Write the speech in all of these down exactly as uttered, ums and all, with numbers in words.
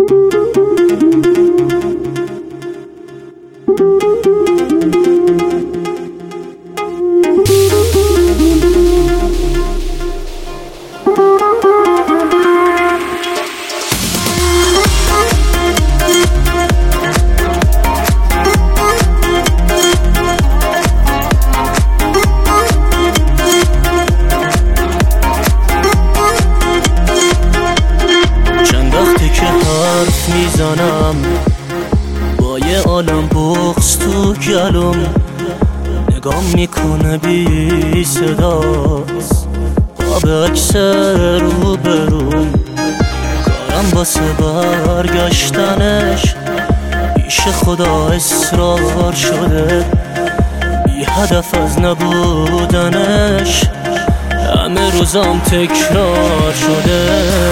میزنم با یه عالم بغض تو گلوم، نگام میکنه بی صداست قاب عکس رو بروم، کارم واسه برگشتنش پیش خدا اصرار شده، بی هدف از نبودنش همه روزام تکرار شده.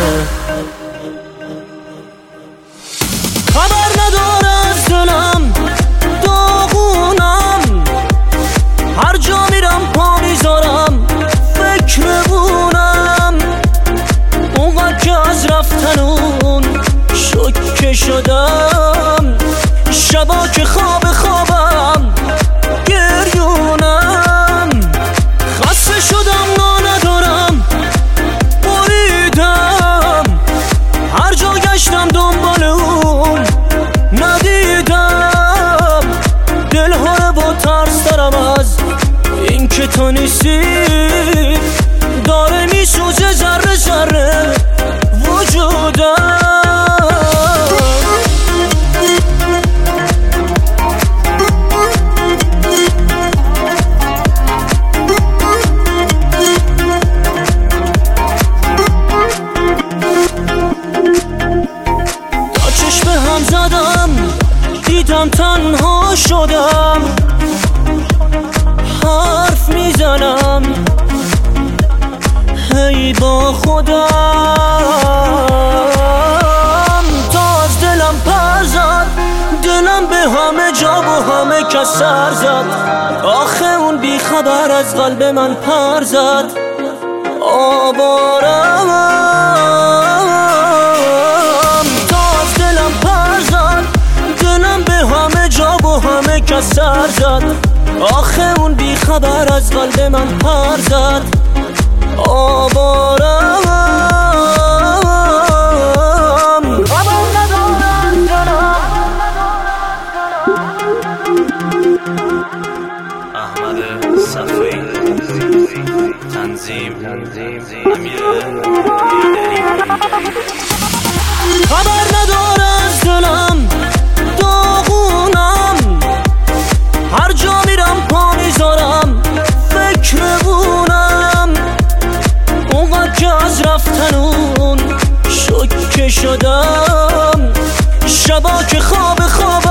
خبر نداره از دلم داغونم، هر جا میرم پا میذارم فکرمونم، اونقدر که از رفتن اون شوکه شدم، شبا که خواب خوابم گریونم، خسته شدم نا ندارم بریدم، هر جا گشتم دنبال اون ندیدم، دلها رو با ترس دارم از این که تو نیستی، داره میسوزه ذره ذره وجودم. تا چشم هم زدم دیدم تنها شدم، حرف میزنم هی با خودم، تا از دلم پر زد دلم به همه جا و همه کس سر زد، آخه اون بی خبر از قلب من پر زد، آوارم تا از دلم پر زد دلم به همه جا و همه کس سر زد، آخه اون بی خبر از قلب من پر زد، آوارم خبر ندارم جنم. احمد صفایی تنظیم امیر خبر نداره از دلم داغونم، هر جا میرم پا میذارم فکرمونم، اونقدر که از رفتن اون شوکه شدم، شبا که خواب خواب